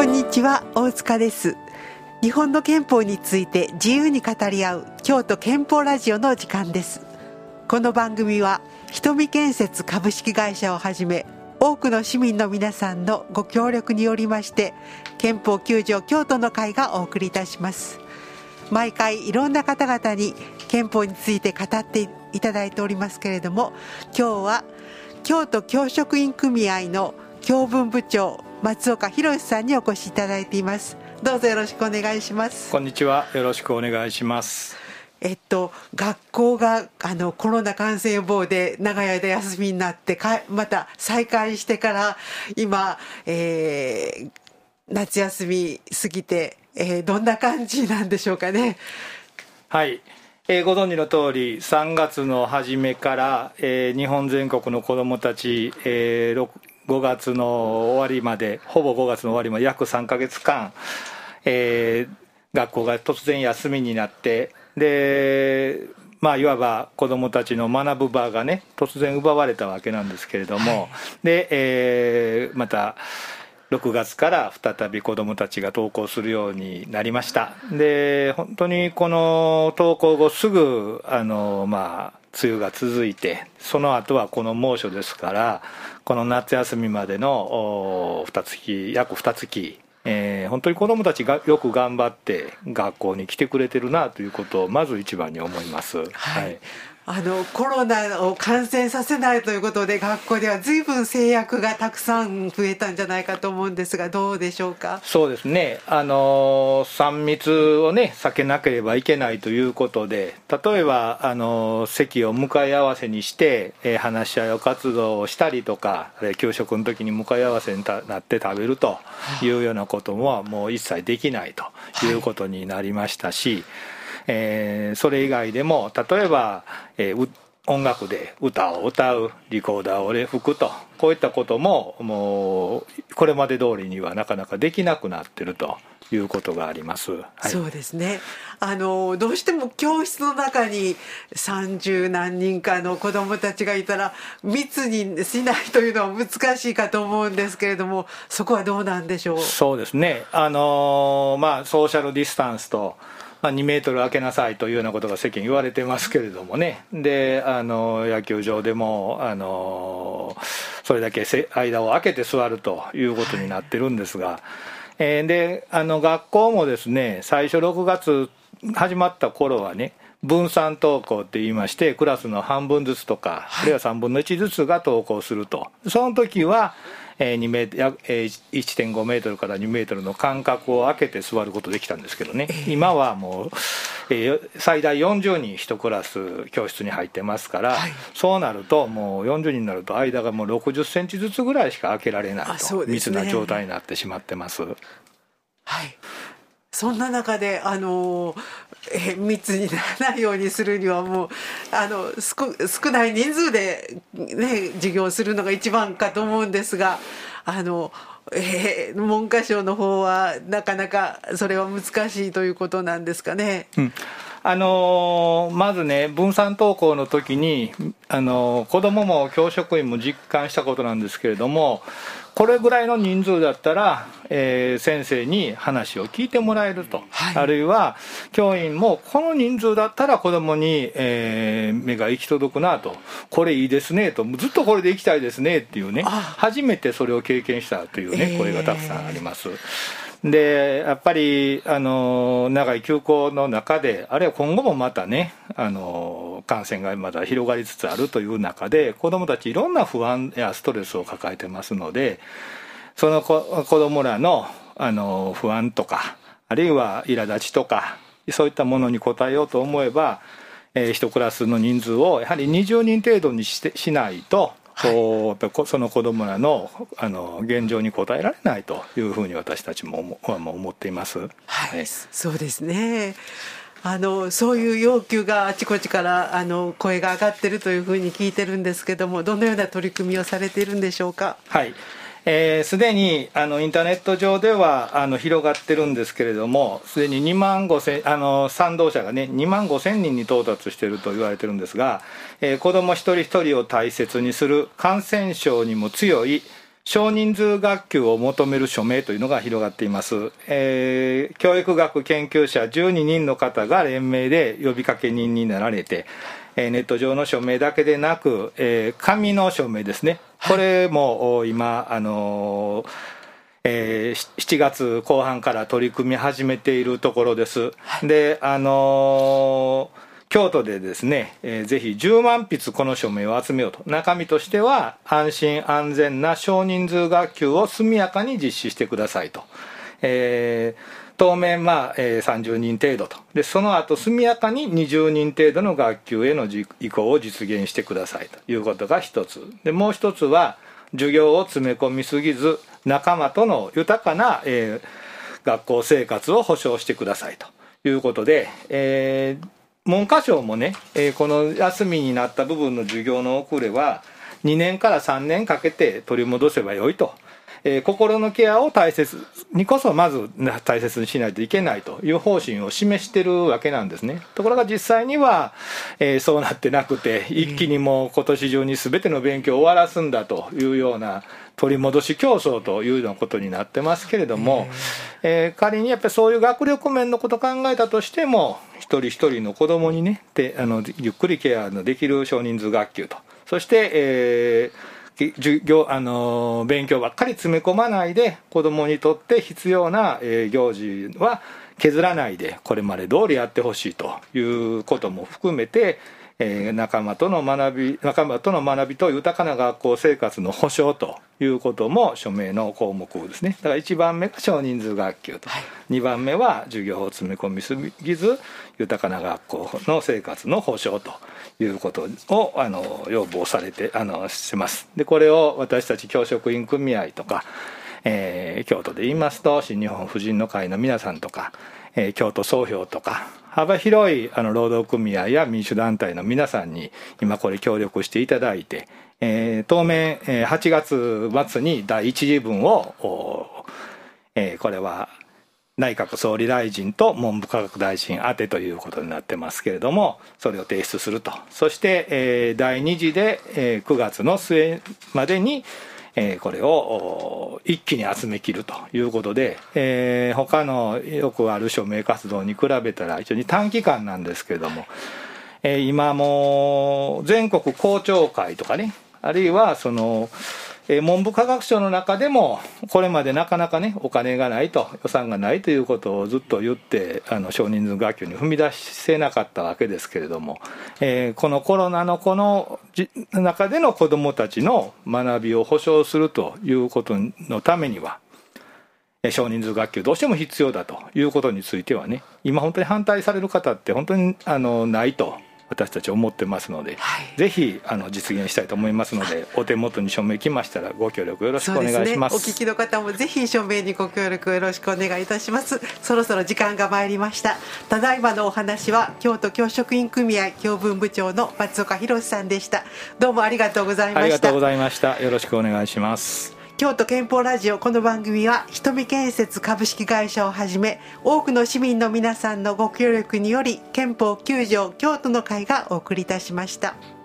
こんにちは、大塚です。日本の憲法について自由に語り合う京都憲法ラジオの時間です。この番組は瞳建設株式会社をはじめ多くの市民の皆さんのご協力によりまして憲法9条京都の会がお送りいたします。毎回いろんな方々に憲法について語っていただいておりますけれども、今日は京都教職員組合の教文部長松岡博さんにお越しいただいています。どうぞよろしくお願いします。 こんにちは、よろしくお願いします。 学校がコロナ感染予防で長い間休みになってまた再開してから今、夏休み過ぎて、どんな感じなんでしょうかね。 はい、ご存知の通り3月の初めから、日本全国の子どもたち、5月の終わりまでほぼ5月の終わりまで約3ヶ月間、学校が突然休みになって、でいわば子どもたちの学ぶ場がね突然奪われたわけなんですけれども、で、また6月から再び子どもたちが登校するようになりました。で本当にこの登校後すぐ梅雨が続いて、その後はこの猛暑ですから、この夏休みまでの約2月、本当に子どもたちがよく頑張って学校に来てくれてるなということをまず一番に思います。 コロナを感染させないということで学校では随分制約がたくさん増えたんじゃないかと思うんですが、どうでしょうか。 そうですね、3密をね避けなければいけないということで、例えば席を向かい合わせにして、話し合いを活動をしたりとか、給食の時に向かい合わせになって食べるというようなことももう一切できないということになりましたし、それ以外でも例えば、音楽で歌を歌う、リコーダーを吹くと、こういったことももうこれまで通りにはなかなかできなくなっているということがあります。 そうですね。どうしても教室の中に30何人かの子どもたちがいたら密にしないというのは難しいかと思うんですけれども、そこはどうなんでしょう。 そうですね、ソーシャルディスタンスと2メートル空けなさいというようなことが世間言われてますけれどもね。で野球場でもそれだけ間を空けて座るということになってるんですが、で学校もですね、最初6月始まった頃はね、分散登校って言いまして、クラスの半分ずつとか、あるいは3分の1ずつが登校すると。その時は1.5 メートルから2メートルの間隔を空けて座ることできたんですけどね、今はもう、最大40人1クラス教室に入ってますから、そうなるともう40人になると間がもう60センチずつぐらいしか空けられないと、密な状態になってしまってます。 そんな中で密にならないようにするにはもう少ない人数で、授業するのが一番かと思うんですが、文科省の方はなかなかそれは難しいということなんですかね。 まずね、分散登校の時に子どもも教職員も実感したことなんですけれども、これぐらいの人数だったら、先生に話を聞いてもらえると、あるいは教員もこの人数だったら子どもに、目が行き届くなと、これいいですねと、ずっとこれで行きたいですねっていうね、初めてそれを経験したというね、声がたくさんあります。でやっぱり長い休校の中で、あるいは今後もまたね感染がまだ広がりつつあるという中で、子どもたちいろんな不安やストレスを抱えてますので、その子どもらの不安とか、あるいは苛立ちとか、そういったものに応えようと思えば、1クラスの人数をやはり20人程度にしないと、その子どもらの現状に応えられないというふうに私たちも思っています。 そうですね。そういう要求があちこちから声が上がっているというふうに聞いてるんですけども、どのような取り組みをされているんでしょうか。 すでにインターネット上では広がってるんですけれども、すでに2万5000賛同者がね2万5000人に到達していると言われてるんですが、子ども一人一人を大切にする、感染症にも強い少人数学級を求める署名というのが広がっています。教育学研究者12人の方が連名で呼びかけ人になられて、ネット上の署名だけでなく、紙の署名ですね、これも今7月後半から取り組み始めているところです。で京都でですね、ぜひ10万筆この署名を集めようと。中身としては安心安全な少人数学級を速やかに実施してくださいと、当面30人程度と。でその後速やかに20人程度の学級への移行を実現してくださいということが一つで、もう一つは授業を詰め込みすぎず仲間との豊かな、学校生活を保障してくださいということで、文科省もね、この休みになった部分の授業の遅れは2年から3年かけて取り戻せばよいと、心のケアを大切にこそまず大切にしないといけないという方針を示してるわけなんですね。ところが実際には、そうなってなくて、一気にもう今年中に全ての勉強を終わらすんだというような取り戻し競争というようなことになってますけれども、仮にやっぱりそういう学力面のことを考えたとしても、一人一人の子どもにねゆっくりケアのできる少人数学級と、そして、勉強ばっかり詰め込まないで子どもにとって必要な、行事は削らないでこれまで通りやってほしいということも含めて、仲間との学びと豊かな学校生活の保障ということも署名の項目ですね。だから1番目が少人数学級と、2番目は授業を詰め込みすぎず豊かな学校の生活の保障ということを要望されてしてます。でこれを私たち教職員組合とか、京都で言いますと新日本婦人の会の皆さんとか、京都総評とか幅広い労働組合や民主団体の皆さんに今これ協力していただいて、当面8月末に第一次分をこれは内閣総理大臣と文部科学大臣宛てということになってますけれども、それを提出すると。そして、第二次で、9月の末までにこれを一気に集め切るということで、他のよくある署名活動に比べたら非常に短期間なんですけれども、今もう全国校長会とかね、あるいは文部科学省の中でもこれまでなかなかねお金がないと、予算がないということをずっと言って少人数学級に踏み出せなかったわけですけれども、このコロナのこの中での子どもたちの学びを保障するということのためには少人数学級どうしても必要だということについてはね、今本当に反対される方って本当にないと私たち思ってますので、ぜひ実現したいと思いますので、お手元に署名来ましたらご協力よろしくお願いします。 お聞きの方もぜひ署名にご協力よろしくお願いいたします。そろそろ時間が参りました。ただいまのお話は京都教職員組合教文部長の松岡弘さんでした。どうもありがとうございました。 ありがとうございました。よろしくお願いします。 京都憲法ラジオ、この番組は瞳建設株式会社をはじめ多くの市民の皆さんのご協力により憲法9条京都の会がお送りいたしました。